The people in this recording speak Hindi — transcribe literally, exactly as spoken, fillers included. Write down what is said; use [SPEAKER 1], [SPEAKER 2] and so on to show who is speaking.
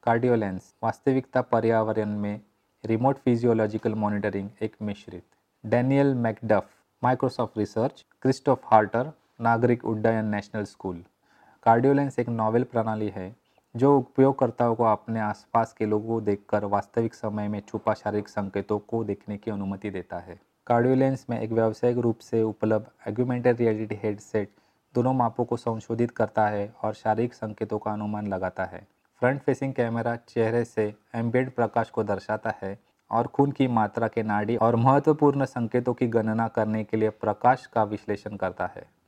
[SPEAKER 1] कार्डियोलेंस वास्तविकता पर्यावरण में रिमोट फिजियोलॉजिकल मॉनिटरिंग एक मिश्रित। Daniel McDuff, Microsoft research, Christoph Harter, नागरिक उड्डयन नेशनल स्कूल। कार्डियोलेंस एक नॉवेल प्रणाली है जो उपयोगकर्ताओं को अपने आसपास के लोगों को देखकर वास्तविक समय में छुपा शारीरिक संकेतों को देखने की अनुमति देता है। कार्डियोलेंस में एक व्यावसायिक रूप से उपलब्ध ऑगमेंटेड रियलिटी हेडसेट दोनों मापों को संशोधित करता है और शारीरिक संकेतों का अनुमान लगाता है। फ्रंट फेसिंग कैमरा चेहरे से एम्बेड प्रकाश को दर्शाता है और खून की मात्रा के नाड़ी और महत्वपूर्ण संकेतों की गणना करने के लिए प्रकाश का विश्लेषण करता है।